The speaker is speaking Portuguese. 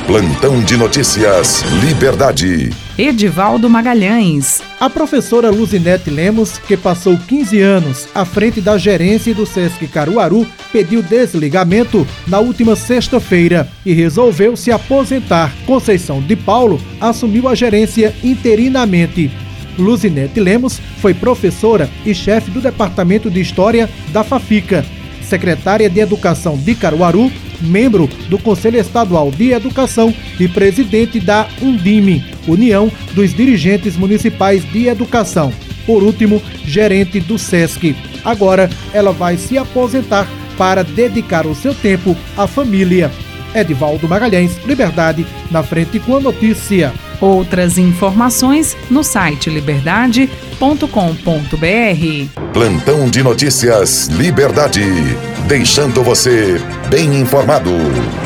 Plantão de notícias Liberdade. Edivaldo Magalhães. A professora Luzinete Lemos, que passou 15 anos à frente da gerência do Sesc Caruaru, pediu desligamento na última sexta-feira e resolveu se aposentar. Conceição de Paulo assumiu a gerência interinamente. Luzinete Lemos foi professora e chefe do Departamento de História da FAFICA, secretária de Educação de Caruaru, membro do Conselho Estadual de Educação e presidente da Undime, União dos Dirigentes Municipais de Educação. Por último, gerente do SESC. Agora ela vai se aposentar para dedicar o seu tempo à família. Edivaldo Magalhães, Liberdade, na frente com a notícia. Outras informações no site liberdade.com.br. Plantão de notícias Liberdade. Deixando você bem informado.